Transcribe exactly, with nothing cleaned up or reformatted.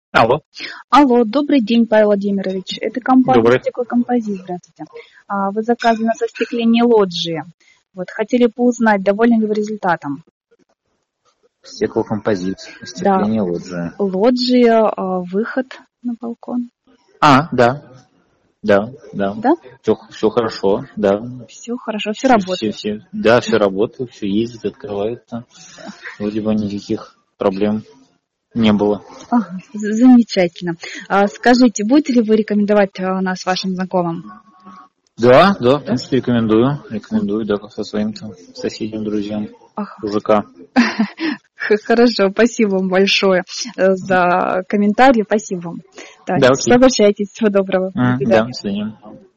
Алло. Алло, добрый день, Павел Владимирович. Это компания Добрый. «Стеклокомпозит». Здравствуйте. А, Вы заказывали на остекление лоджии. Вот, хотели бы узнать, довольны ли вы результатом? Стеклокомпозит, Да, остекление лоджия. лоджия, а, выход на балкон. А, да, да, да. Да? Все, все хорошо, да. Все хорошо, все Все, работает. все, да, все работает, все ездит, открывается. Вроде бы никаких проблем не было. Ага, з- замечательно. А, скажите, будете ли вы рекомендовать а, нас вашим знакомым? Да, да, в принципе, рекомендую. Рекомендую, да, со своим там соседям, друзьям, Ага. мужика. Х- Хорошо, спасибо вам большое э, за комментарий, спасибо вам. Так, Да, окей. обращайтесь, всего доброго. До М, Да, свидания. до свидания.